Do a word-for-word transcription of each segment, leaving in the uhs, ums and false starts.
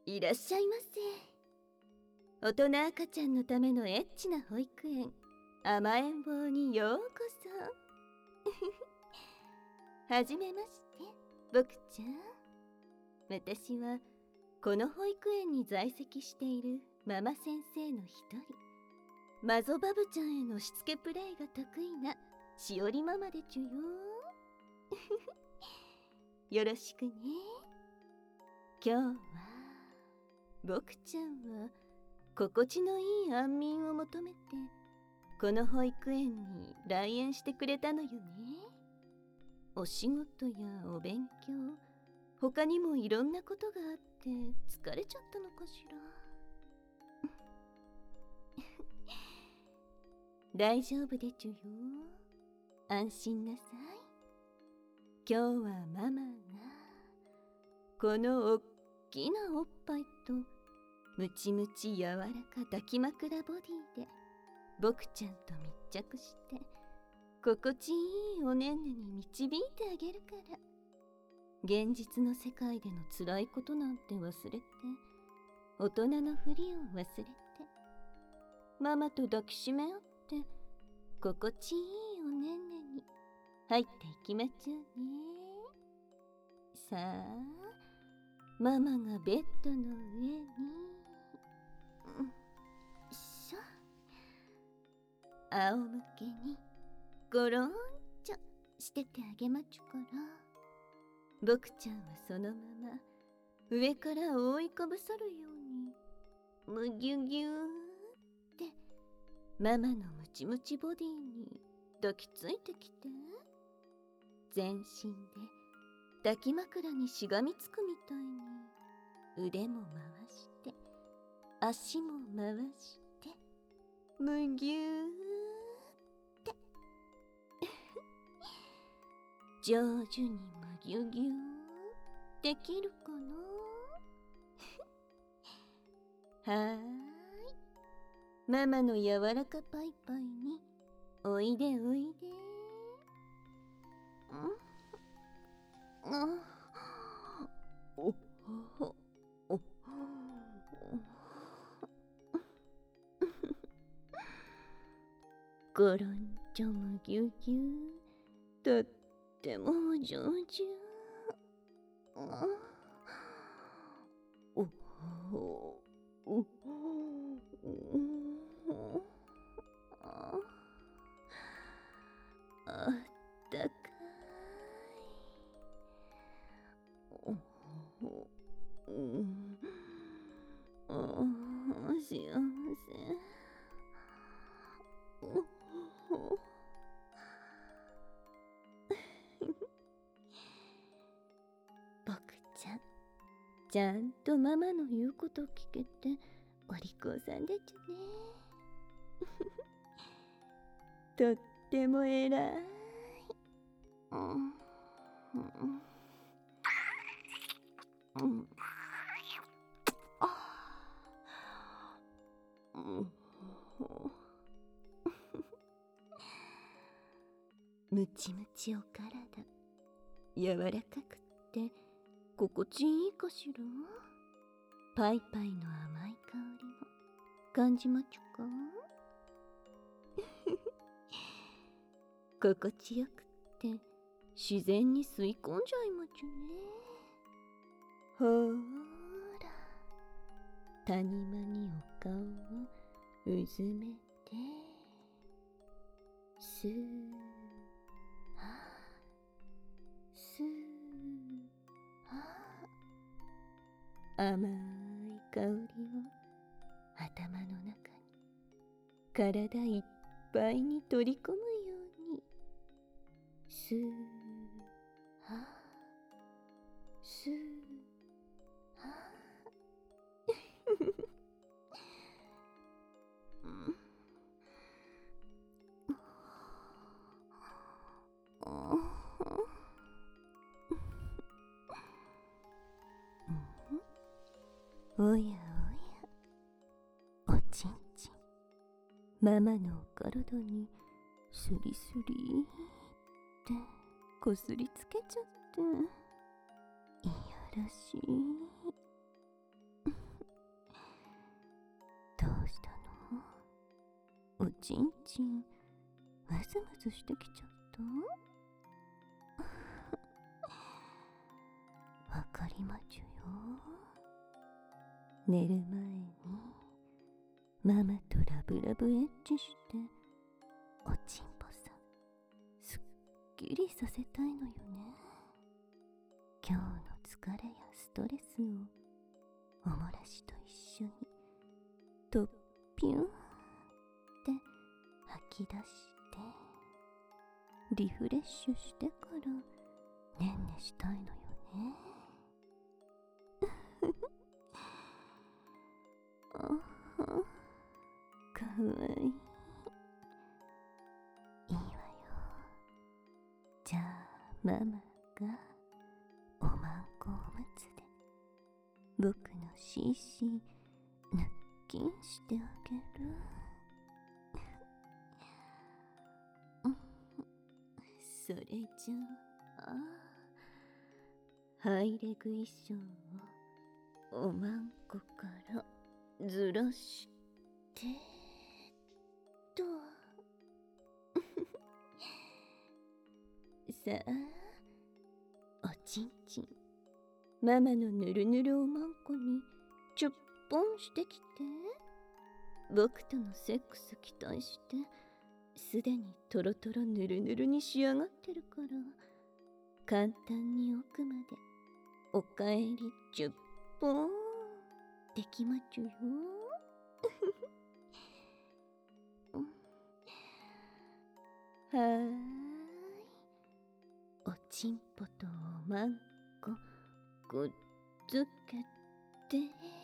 いらっしゃいませ。大人赤ちゃんのためのエッチな保育園、甘えん坊にようこそ。はじめまして、僕ちゃん。私はこの保育園に在籍しているママ先生の一人、マゾバブちゃんへのしつけプレイが得意なしおりママでちゅよ。よろしくね。今日は僕ちゃんは心地のいい安眠を求めてこの保育園に来園してくれたのよね。お仕事やお勉強、他にもいろんなことがあって疲れちゃったのかしら。大丈夫でちゅよ。安心なさい。今日はママがこのおっきなおっぱいとムチムチ柔らか抱き枕ボディで僕ちゃんと密着して心地いいおねんねに導いてあげるから。現実の世界での辛いことなんて忘れて、大人のふりを忘れて、ママと抱きしめ合って心地いいおねんねに入っていきましょうね。さあ、ママがベッドの上に、うん、しょ、仰向けにゴロンちょしててあげまちゅから、僕ちゃんはそのまま上から覆いかぶさるようにむぎゅぎゅーってママのムチムチボディに抱きついてきて、全身で抱き枕にしがみつくみたいに腕も回して足も回してむぎゅーって上手にむぎゅぎゅーできるかな。はーい、ママの柔らかパイパイにおいでおいで。うん、あ、おおおゴロンチョムギュギュ、とってもお上手。おおおあったかい。おお、うん、ああ、幸せ。おお僕ちゃん、ちゃんとママの言うこと聞けてお利口さんでちゅね。とっても偉い。うんうんうんうん、ムチムチお体、柔らかくって心地いいかしら。パイパイの甘い香りも感じまちゅか。心地よくって自然に吸い込んじゃいまちゅね。ほーら、谷間にお顔をうずめて、スーハースーハー、甘い香りを頭の中に体いっぱいに取り込むように、スーハースーハーおやおや、おちんちん、ママのお体にスリスリってこすりつけちゃって、いやらしい。 ちんちんムズムズしてきちゃった。わかりまちゅよ。寝る前にママとラブラブエッチしておちんぽさすっきりさせたいのよね。今日の疲れやストレスをおもらしと一緒にとっぴゅんって吐き出してリフレッシュしてからねんねしたいのよね。かわいい。いいわよ。じゃあママがおまんこおむつで僕のシーシーぬっきんしてあげる。それじゃあハイレグ衣装をおまんこからずらしてとさあおちんちんママのぬるぬるおまんこにちゅっぽんしてきて。僕とのセックス期待してすでにトロトロぬるぬるに仕上がってるから簡単に奥までおかえりちゅっぽんできまちゅよ。はーい。おちんぽとおまんこくっつけて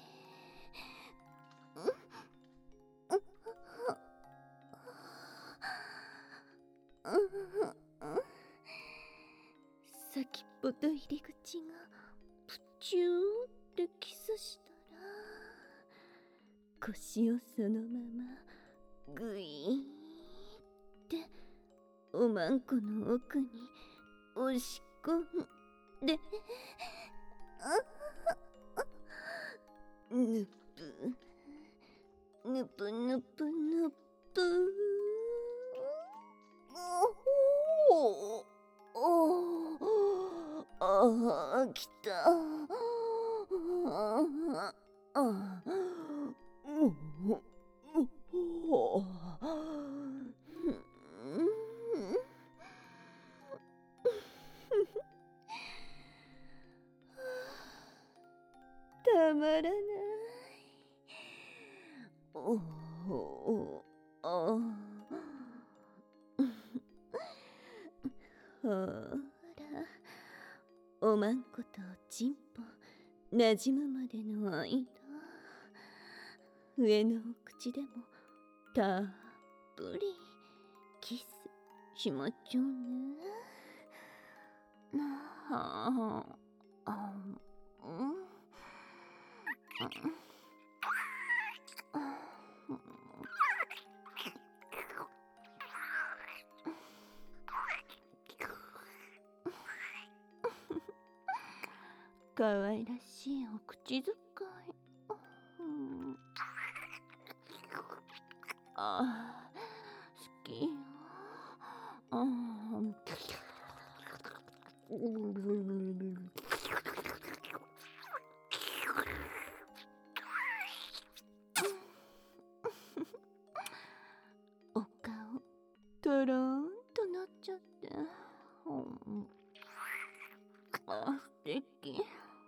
先っぽと入り口がプチューってキスしたら腰をそのままグイーっておまんこの奥に押し込んでぬぷぬぷぬぷぬぷおおああきた。ああたまらない。おおあほらおまんことおちんぽなじむまでの間上のお口でもたっぷりキスしまっちゃうね。あああうんかわいらしいお口づかい。ああ好きよ。あお顔とろーんとなっちゃって、あ素敵。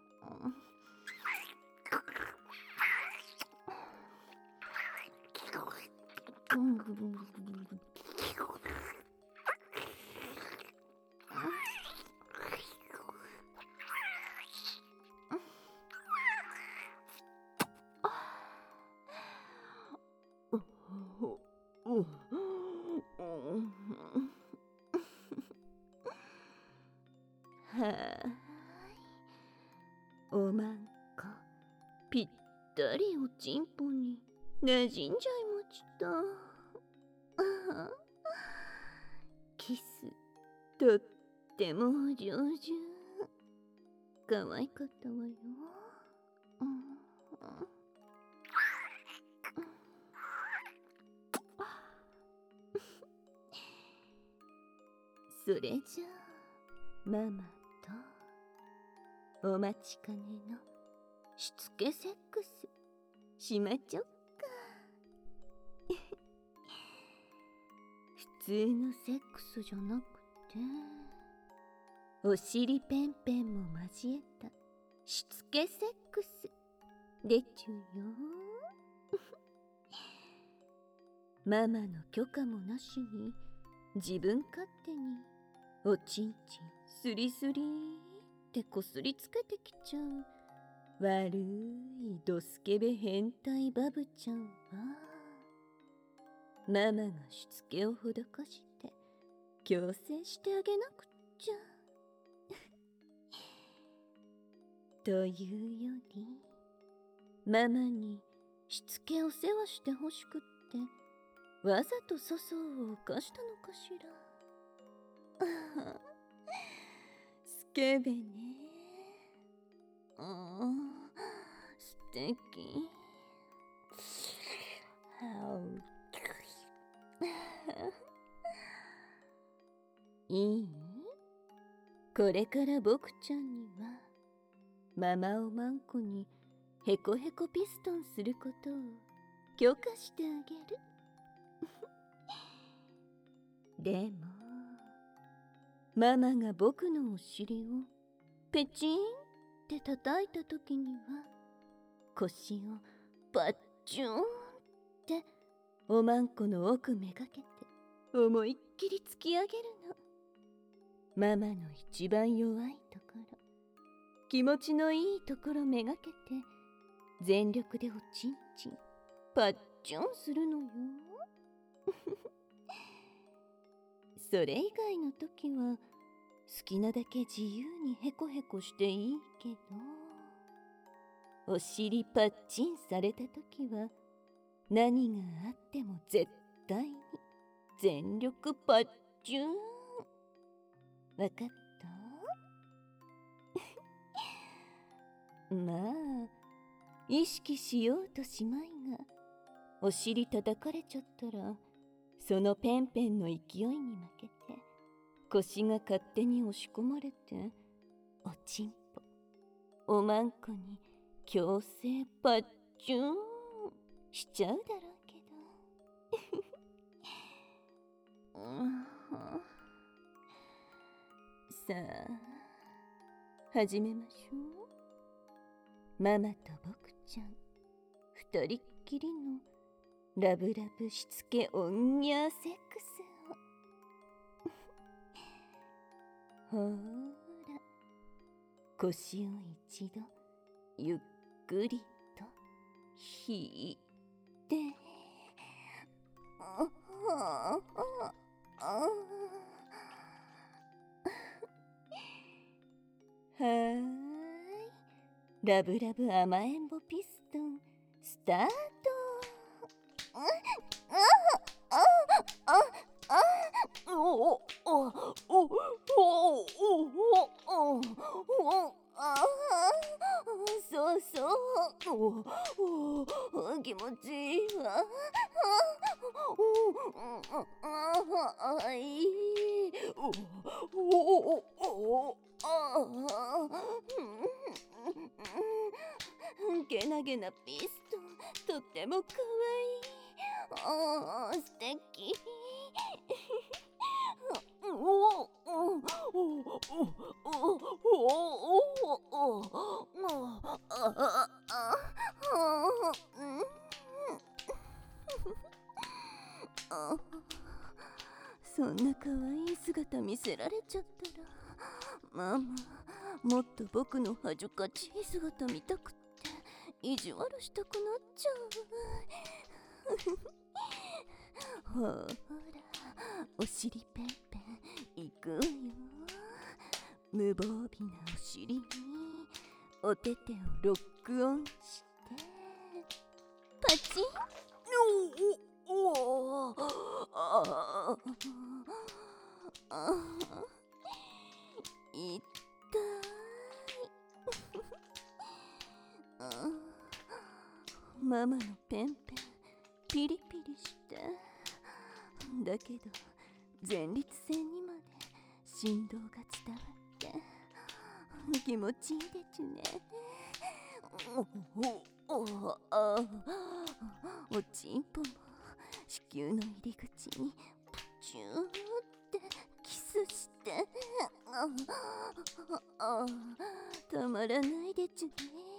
はーい。おまんこぴったりおちんぽになじんじゃいました。キスとってもお上手。かわいかったわよ。 それじゃあママとお待ちかねのしつけセックスしまちょっか。普通のセックスじゃなくてお尻ペンペンも交えたしつけセックスでちゅよ。ママの許可もなしに自分勝手におちんちんスリスリってこすりつけてきちゃう悪いドスケベ変態バブちゃんは、ママがしつけを施して強制してあげなくっちゃ。というよりママにしつけお世話してほしくってわざと粗相を犯したのかしら。スケベね。うん、素敵。いい？これから僕ちゃんにはママおまんこにヘコヘコピストンすることを許可してあげる。でもママが僕のお尻をペチンって叩いた時には腰をパッチューンっておまんこの奥めがけて思いっきり突き上げるの。ママの一番弱いところ、気持ちのいいところめがけて全力でおちんちんパッチュンするのよ。それ以外の時は好きなだけ自由にヘコヘコしていいけど、お尻パッチンされた時は何があっても絶対に全力パッチュン。わかった？まあ意識しようとしまいが、お尻叩かれちゃったらそのペンペンの勢いに負けて腰が勝手に押し込まれておちんぽおまんこに強制パッチューンしちゃうだろうけど。さあ始めましょう。ママと僕ちゃん二人っきりのラブラブしつけオンニャーセックスを。ほーら、腰を一度ゆっくりと引いて、ああああはーい、ラブラブ甘えんぼピストンスタート。あああああおおおおおおおおああそうそうおお気持ちいいわ。ああいいおおおおああけなげなピストンとってもかわいい。ああ素敵。おおおおおおおそんな可愛い姿見せられちゃったら、ママもっと僕の恥ずかしい姿見たくって意地悪したくなっちゃう。ほらお尻ペンペンいくよ。無防備なお尻にお手手をロックオンしてパチン。おおおああ痛い。ママのペンペンピリピリして、だけど前立腺にまで振動が伝わって気持ちいいでちゅね。おおおおちんぽも子宮の入り口にプチューってキスしてあたまらないでちゅね。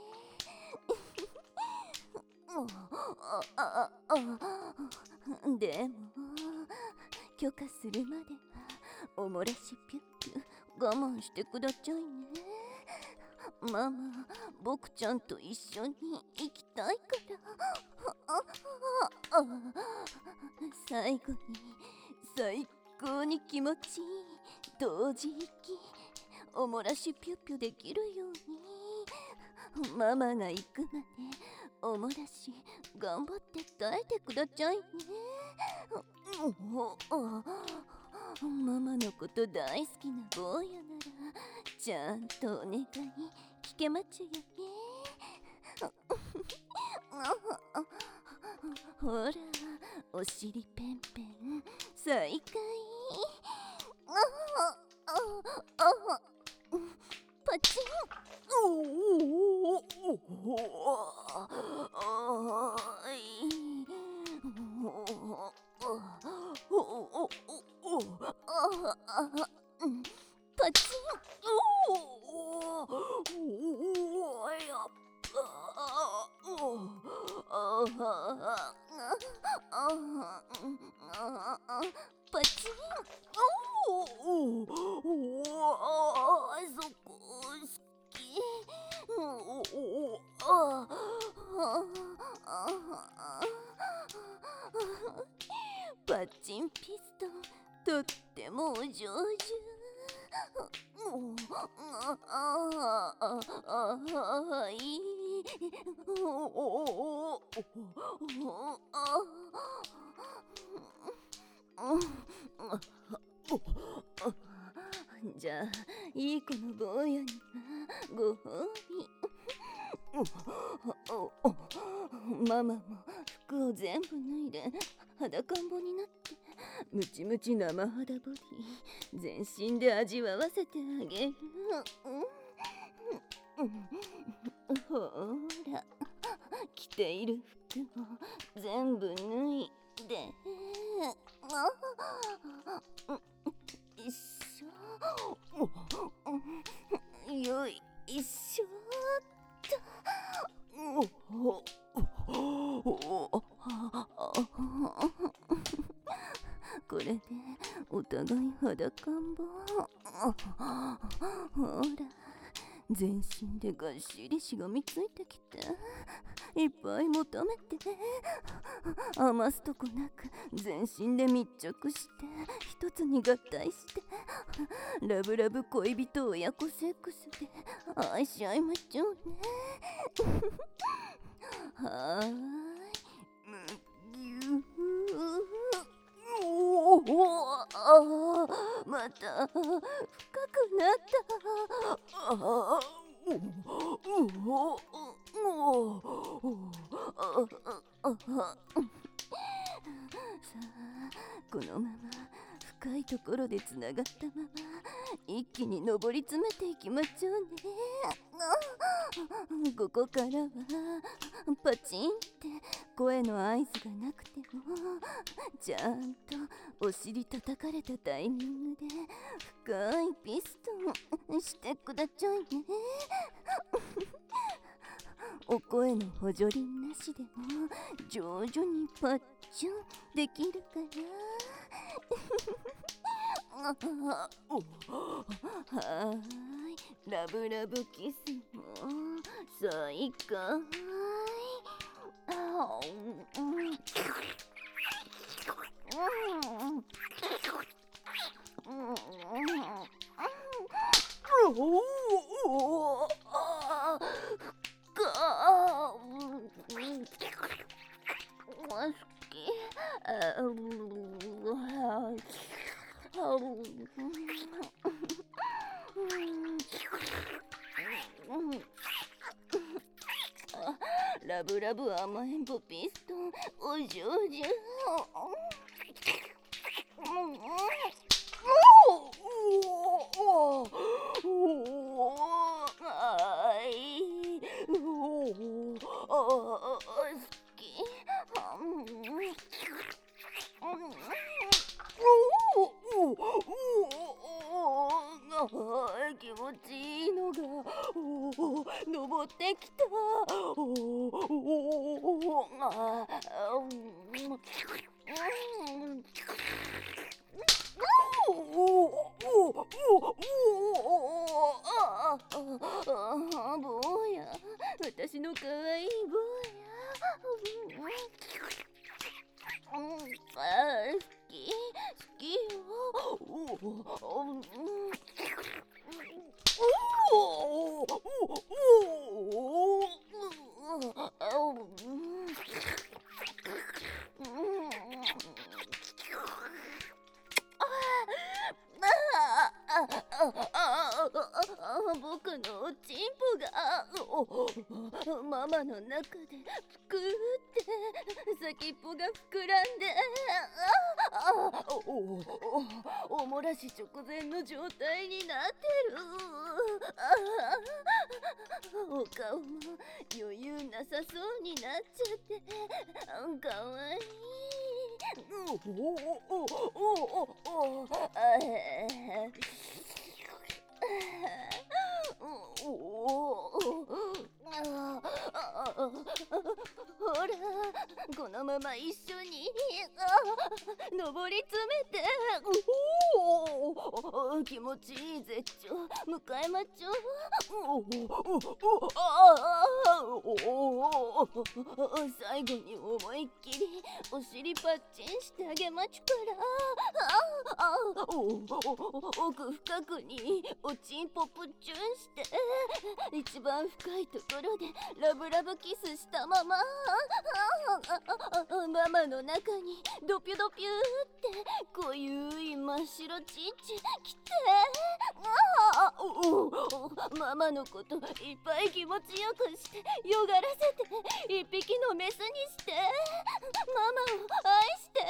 でも許可するまではおもらしピュッピュ我慢してくだちゃいね。ママ、僕ちゃんと一緒に行きたいから最後に最高に気持ちいい同時息おもらしピュッピュできるようにママが行くまでおもらし頑張って耐えてくだちゃいね。ママのこと大好きな坊やならちゃんとお願い聞けまちゅよね。ほらお尻ペンペン再開パチンパチンパチンそこ好きパチンピストンとってもお上手。じゃあいい子の坊やにはご褒美。ママも服を全部脱いで裸んぼになってムチムチ生肌ボディ全身で味わわせてあげる。ほら着ている服も全部脱いで一緒よいしょこれでお互い裸んぼ。ほら全身でがっしりしがみついてきていっぱい求めて余すとこなく全身で密着して一つに合体してラブラブ恋人親子セックスで愛し合いましょうね。はーいむぎゅーおおまた深くなった。あさあこのまま深いところでつながったまま一気に上り詰めていきましょうね。ここからはパチンって声の合図がなくてもちゃんとお尻叩かれたタイミングで深いピストンしてくだちゃいね。お声の補助輪なしでも徐々にパッチュンできるかな。はーいラブラブキスも再開。ラブラブ甘えんぼピストンお上手。おお気持ちいいのが登ってきた。坊や、私のかわいい坊や。好き好きよ。僕のおちんぽがママの中でぷくって先っぽが膨らんでおもらし直前の状態になってる。お顔も余裕なさそうになっちゃってかわいい。ほら、このまま一緒に登り詰めて。気持ちいい絶頂向かいまちょ。最後に思いっきりお尻パッチンしてあげまちゅから。奥深くにおちんぽぷっちゅんして一番深いところでラブラブキスしたままママの中にドピュドピュってこゆい真っ白ちんちきてママのこといっぱい気持ちよくしてよがらせて一匹のメスにしてママを愛して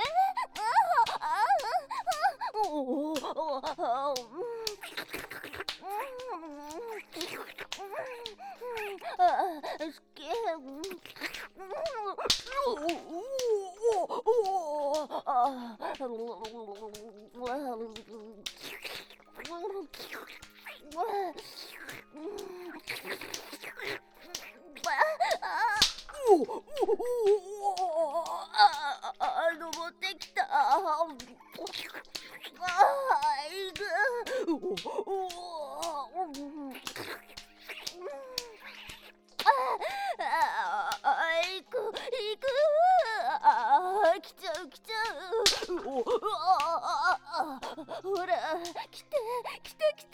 登ってきた。行く行く。来ちゃう来ちゃう。ほら来て来て来て。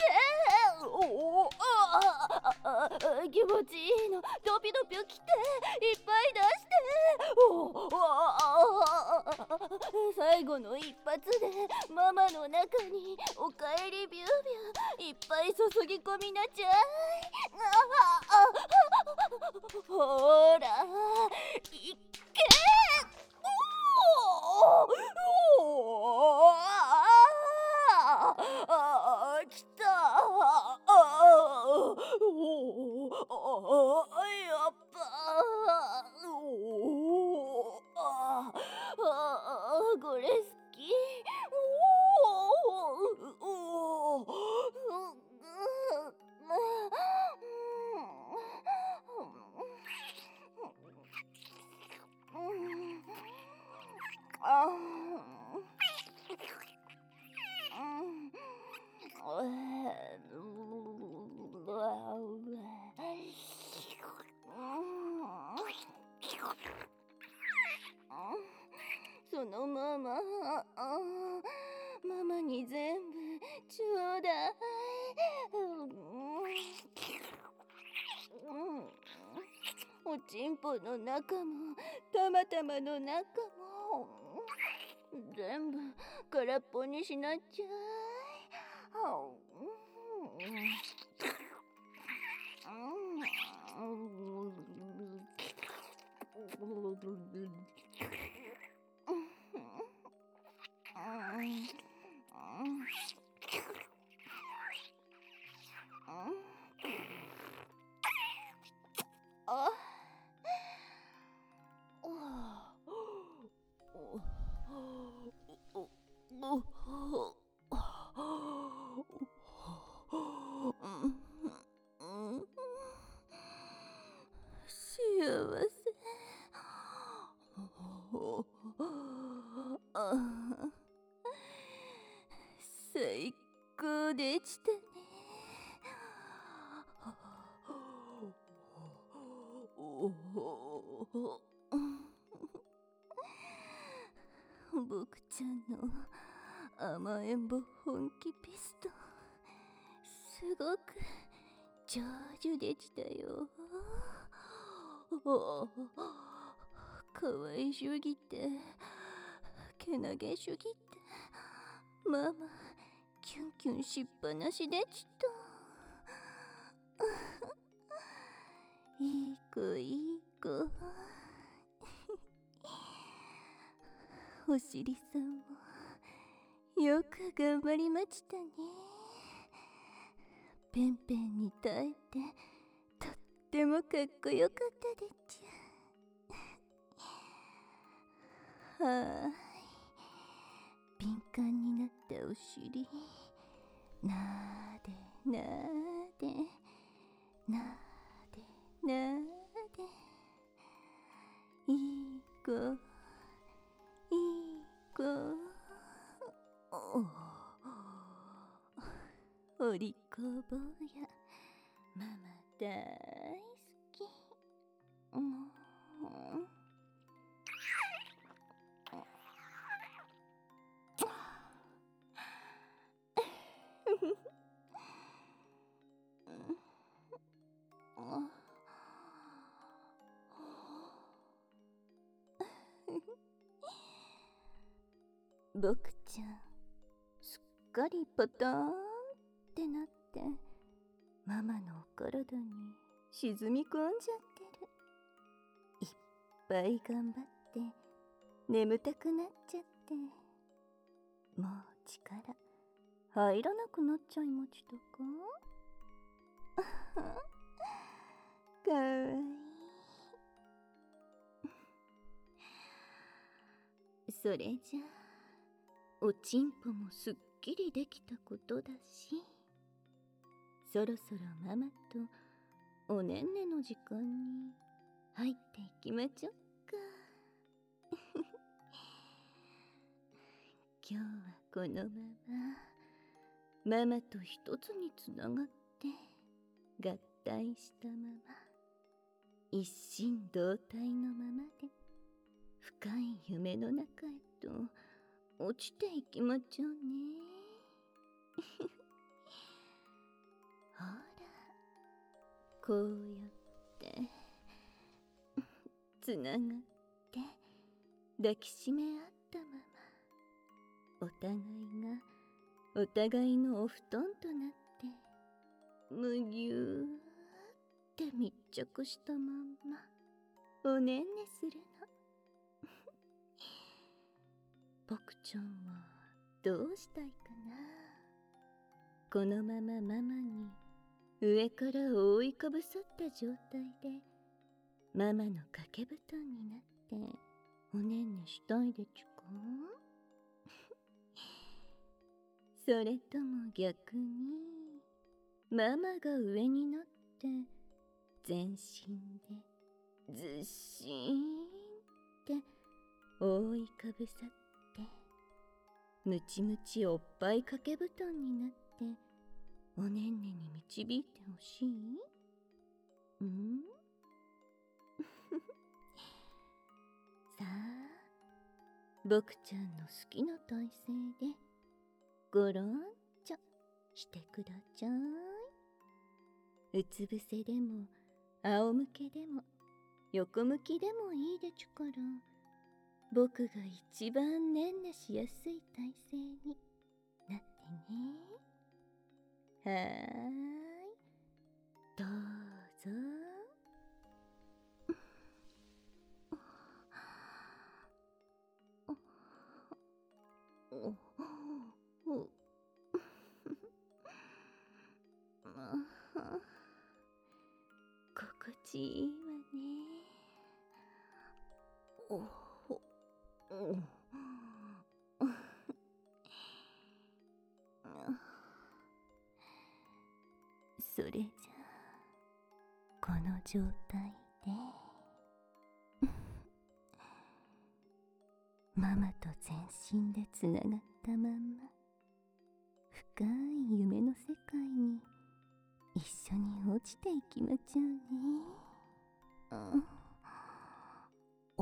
気持ちいいのドピドピ来ていっぱい出して。最後の一発でママの中におかえりビュービューいっぱい注ぎ込みなちゃい。ほらいっけ。来た。やっぱこれ好き。そのままママに全部ちょうだい。おちんぽの中もたまたまの中も全部空っぽにしなっちゃい。 せ。ああ、最高でしたね。僕ちゃんの甘えん坊本気ピスト、すごく上手でしたよ。かわいすぎて、けなげすぎて、ママキュンキュンしっぱなしでした。いい子いい子。おしりさんもよく頑張りましたね。ペンペンに耐えてとってもかっこよかったでちゅ。はーい、敏感になったお尻なーでなーでなーでなーで、いい子いい子。お利口坊やママ大好き。うん、僕ちゃんすっかりパターンってなってママのお体に沈み込んじゃってる。いっぱい頑張って眠たくなっちゃって、もう力入らなくなっちゃいましたか。かわいい。それじゃあおちんぽもすっきりできたことだし、そろそろママとおねんねの時間に入っていきまちょっか。今日はこのままママと一つにつながって合体したまま一心同体のままで深い夢の中へと落ちていきまちょうね。ほら、こうやってつながって抱きしめ合ったまま、お互いがお互いのお布団となってむぎゅーって密着したまんまおねんねするの。僕ちゃんはどうしたいかな。このままママに上から覆いかぶさった状態でママの掛け布団になっておねんねしたいでちゅか。それとも逆にママが上になって全身でずっしーんって覆いかぶさってムチムチおっぱい掛け布団になっておねんねに導いてほしい？んさあ、僕ちゃんの好きな体勢でごろんちょしてくだちゃい。うつ伏せでも仰向けでも横向きでもいいでちゅから、僕が一番ねんねしやすい体勢になってね。はーい、どうぞ。心地いいわね。おほ、うん。それじゃあこの状態でママと全身でつながったまんま深い夢の世界に一緒に落ちていきまちゃうね。うん、お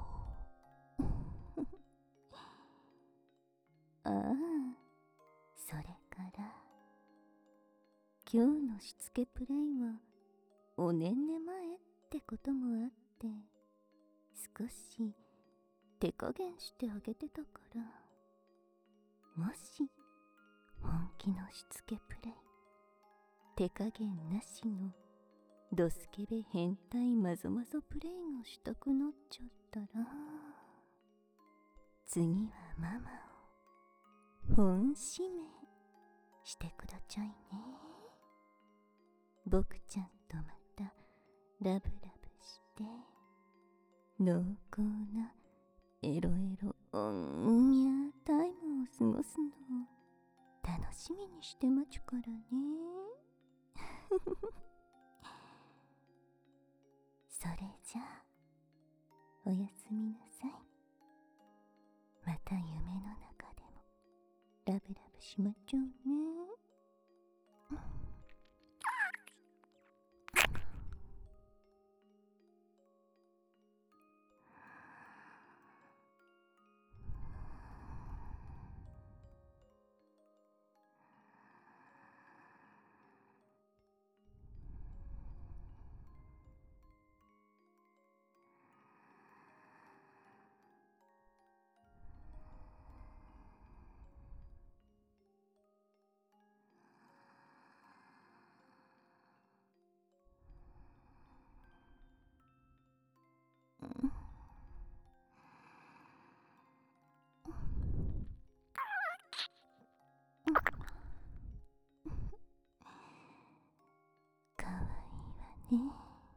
ああ、それから今日のしつけプレイはおねんね前ってこともあって、少し手加減してあげてたから、もし本気のしつけプレイ、手加減なしのドスケベ変態マゾマゾプレイがしたくなっちゃったら、次はママを本指名してくだちゃいね。僕ちゃんとまたラブラブして濃厚なエロエロオンニャータイムを過ごすのを楽しみにしてまちゅからね。それじゃあおやすみなさい。また夢の中でもラブラブしまちょうね。かわいいわね。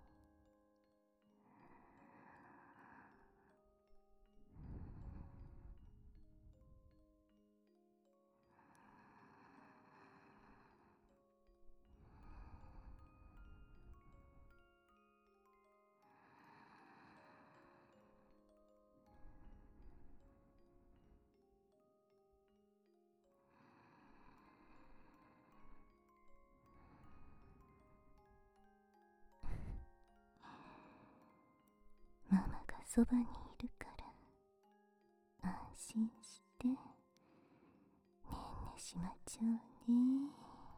ママがそばにいるから安心してねんねしまちゃうね。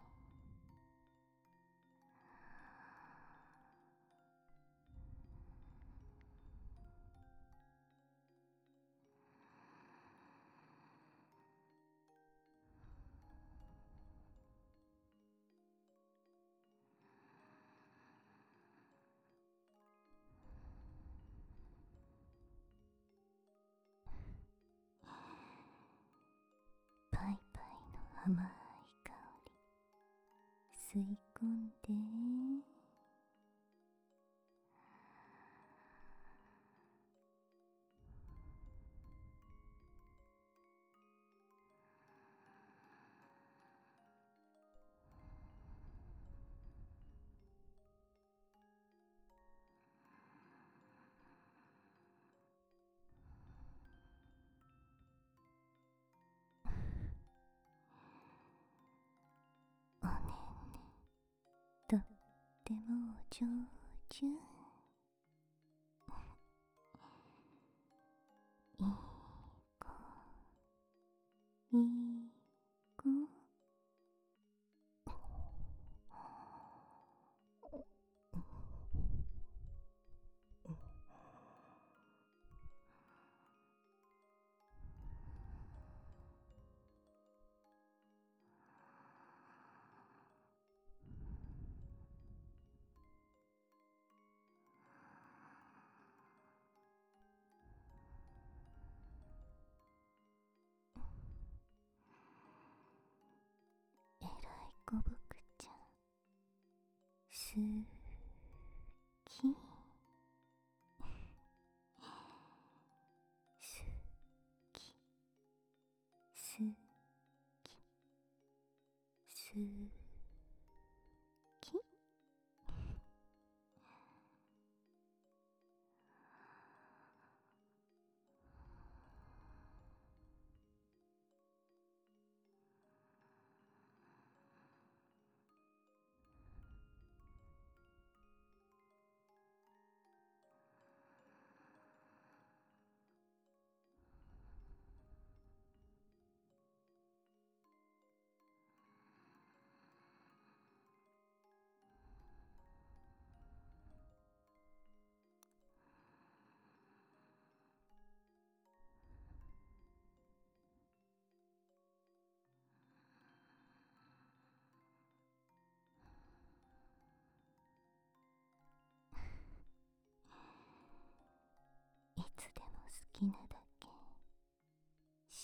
パイパイの甘い香り吸い込んで、おねんねとってもお上手。いい子いい子。えらい子僕ちゃんすきすきすきすき。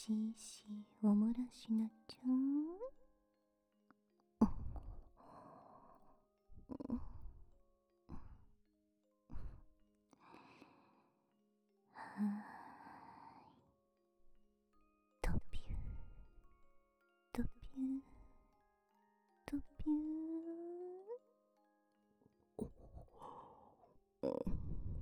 しいしおもらしなちゃん。はーい、とぴゅーとぴゅーとぴゅー。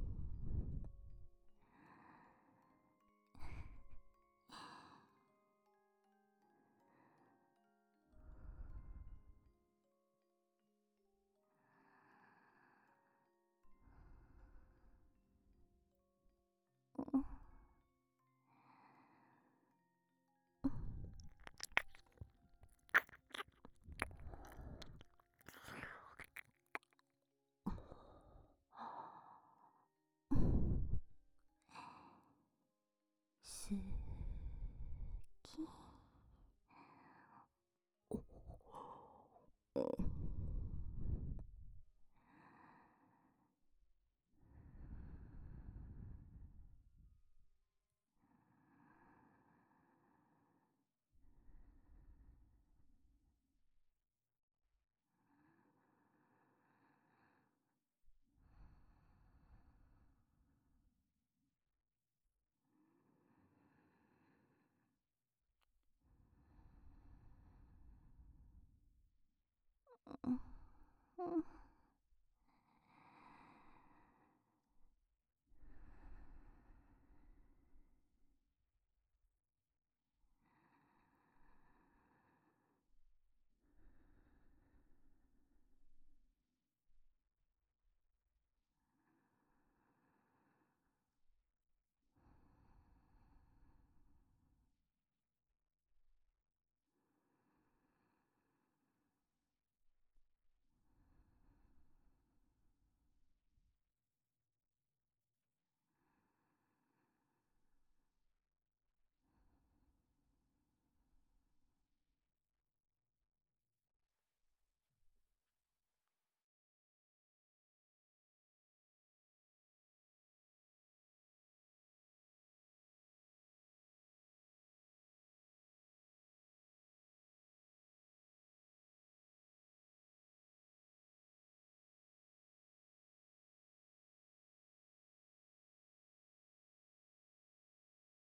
すき。うん。